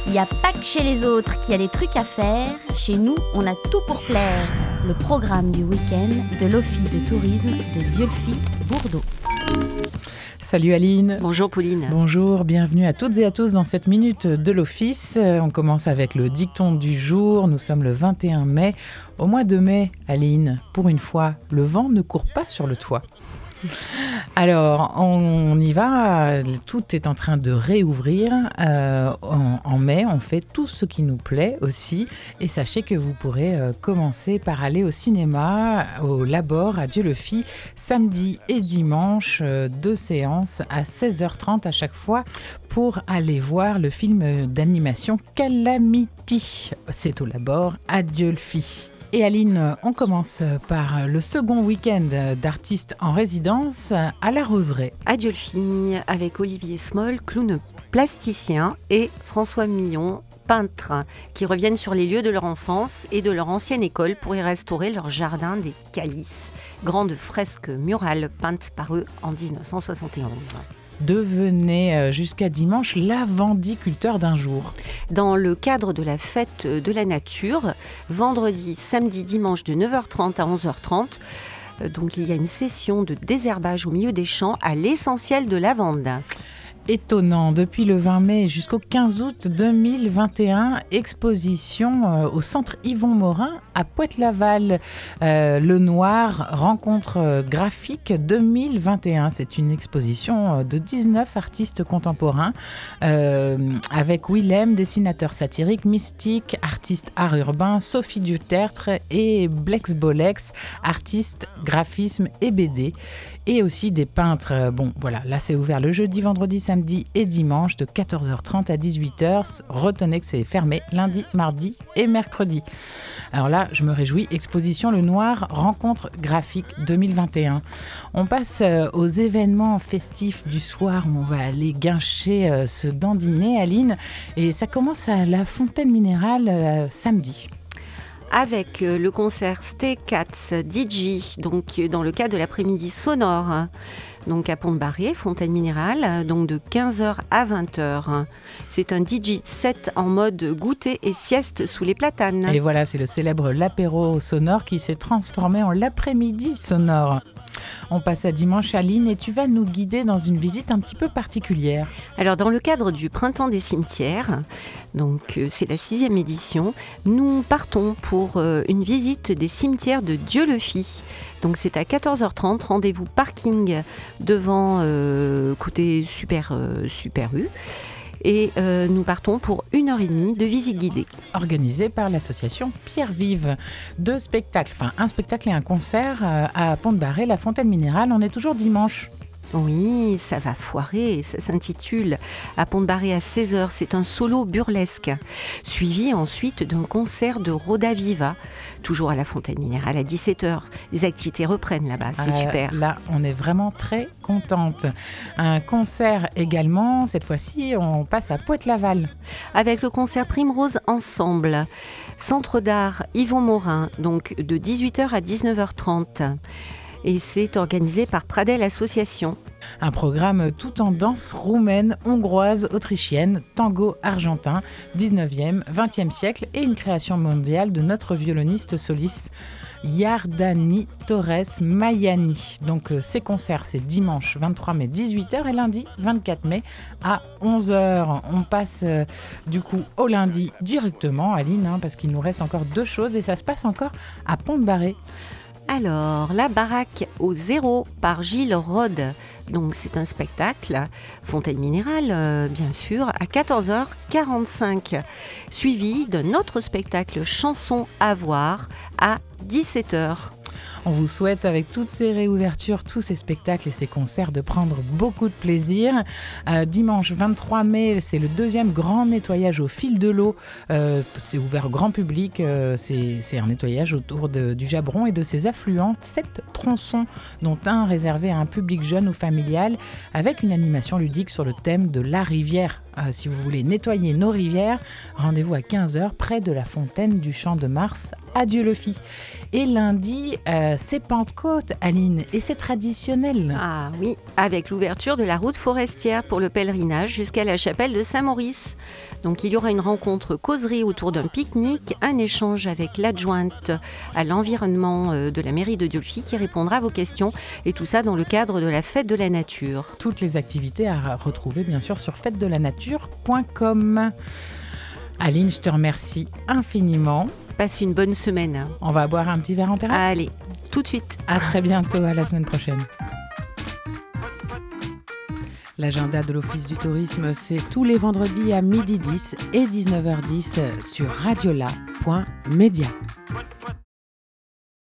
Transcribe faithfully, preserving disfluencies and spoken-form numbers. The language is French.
Il n'y a pas que chez les autres qu'il y a des trucs à faire. Chez nous, on a tout pour plaire. Le programme du week-end de l'Office de tourisme de Dieulefit-Bourdeaux. Salut Aline. Bonjour Pauline. Bonjour, bienvenue à toutes et à tous dans cette minute de l'Office. On commence avec le dicton du jour. Nous sommes le vingt et un mai. Au mois de mai, Aline, pour une fois, le vent ne court pas sur le toit. Alors, on y va, tout est en train de réouvrir. Euh, en, en mai, on fait tout ce qui nous plaît aussi. Et sachez que vous pourrez euh, commencer par aller au cinéma, au Labor, à Dieulefit, samedi et dimanche, euh, deux séances à seize heures trente à chaque fois pour aller voir le film d'animation Calamity. C'est au Labor, à Dieulefit. Et Aline, on commence par le second week-end d'artistes en résidence à la Roseraie. À Dieulefit, avec Olivier Smol, clown plasticien, et François Millon, peintre, qui reviennent sur les lieux de leur enfance et de leur ancienne école pour y restaurer leur jardin des Calices, grande fresque murale peinte par eux en dix-neuf cent soixante et onze. Devenez jusqu'à dimanche l'avendiculteur d'un jour. Dans le cadre de la fête de la nature, vendredi, samedi, dimanche de neuf heures trente à onze heures trente, donc il y a une session de désherbage au milieu des champs à l'essentiel de lavande. Étonnant, depuis le vingt mai jusqu'au quinze août deux mille vingt et un, exposition euh, au centre Yvon Morin à Pointe-Laval. Euh, le Noir, rencontre graphique deux mille vingt et un. C'est une exposition de dix-neuf artistes contemporains euh, avec Willem, dessinateur satirique, mystique, artiste art urbain, Sophie Dutertre et Blex Bolex, artiste graphisme et B D. Et aussi des peintres. Bon, voilà, là c'est ouvert le jeudi, vendredi, samedi et dimanche de quatorze heures trente à dix-huit heures. Retenez que c'est fermé lundi, mardi et mercredi. Alors là, je me réjouis. Exposition Le Noir, rencontre graphique deux mille vingt et un. On passe aux événements festifs du soir où on va aller guincher, se dandiner, Aline. Et ça commence à la Fontaine Minérale euh, samedi. Avec le concert Stay Cats D J, donc dans le cadre de l'après-midi sonore, donc à Pont-de-Barré, Fontaine Minérale, donc de quinze heures à vingt heures. C'est un D J set en mode goûter et sieste sous les platanes. Et voilà, c'est le célèbre l'apéro sonore qui s'est transformé en l'après-midi sonore. On passe à dimanche, Aline, et tu vas nous guider dans une visite un petit peu particulière. Alors, dans le cadre du Printemps des cimetières, donc euh, c'est la sixième édition, nous partons pour euh, une visite des cimetières de Dieulefit. Donc c'est à quatorze heures trente, rendez-vous parking devant euh, côté Super, euh, Super U. Et euh, nous partons pour une heure et demie de visite guidée. Organisée par l'association Pierre Vive. Deux spectacles, enfin un spectacle et un concert euh, à Pont-de-Barré, la Fontaine Minérale. On est toujours dimanche. Oui, ça va foirer, ça s'intitule à Pont-de-Barré à seize heures, c'est un solo burlesque, suivi ensuite d'un concert de Roda Viva, toujours à la Fontaine Minérale à dix-sept heures. Les activités reprennent là-bas, c'est euh, super. Là, on est vraiment très contente. Un concert également, cette fois-ci, on passe à Pointe-Laval. Avec le concert Primrose Ensemble, Centre d'art Yvon Morin, donc de dix-huit heures à dix-neuf heures trente. Et c'est organisé par Pradel Association. Un programme tout en danse roumaine, hongroise, autrichienne, tango argentin, dix-neuvième, vingtième siècle et une création mondiale de notre violoniste soliste Yardani Torres Mayani. Donc euh, ces concerts, c'est dimanche vingt-trois mai dix-huit heures et lundi vingt-quatre mai à onze heures. On passe euh, du coup au lundi directement, Aline, hein, parce qu'il nous reste encore deux choses et ça se passe encore à Pont-de-Barré. Alors, la baraque au zéro par Gilles Rode. Donc, c'est un spectacle, Fontaine Minérale, euh, bien sûr, à quatorze heures quarante-cinq, suivi d'un autre spectacle, Chanson à voir, à dix-sept heures. On vous souhaite, avec toutes ces réouvertures, tous ces spectacles et ces concerts, de prendre beaucoup de plaisir. Euh, dimanche vingt-trois mai, c'est le deuxième grand nettoyage au fil de l'eau. Euh, c'est ouvert au grand public. Euh, c'est, c'est un nettoyage autour de, du Jabron et de ses affluents. Sept tronçons, dont un réservé à un public jeune ou familial, avec une animation ludique sur le thème de la rivière. Euh, si vous voulez nettoyer nos rivières, rendez-vous à quinze heures près de la fontaine du Champ de Mars à Dieulefit. Et lundi, euh, c'est Pentecôte, Aline, et c'est traditionnel. Ah oui, avec l'ouverture de la route forestière pour le pèlerinage jusqu'à la chapelle de Saint-Maurice. Donc il y aura une rencontre causerie autour d'un pique-nique, un échange avec l'adjointe à l'environnement de la mairie de Dieulefit qui répondra à vos questions et tout ça dans le cadre de la fête de la nature. Toutes les activités à retrouver bien sûr sur fête de la nature point com. Aline, je te remercie infiniment. Passe une bonne semaine. On va boire un petit verre en terrasse. Allez, tout de suite. À très bientôt, à la semaine prochaine. L'agenda de l'Office du tourisme, c'est tous les vendredis à midi dix et dix-neuf heures dix sur radiola point media.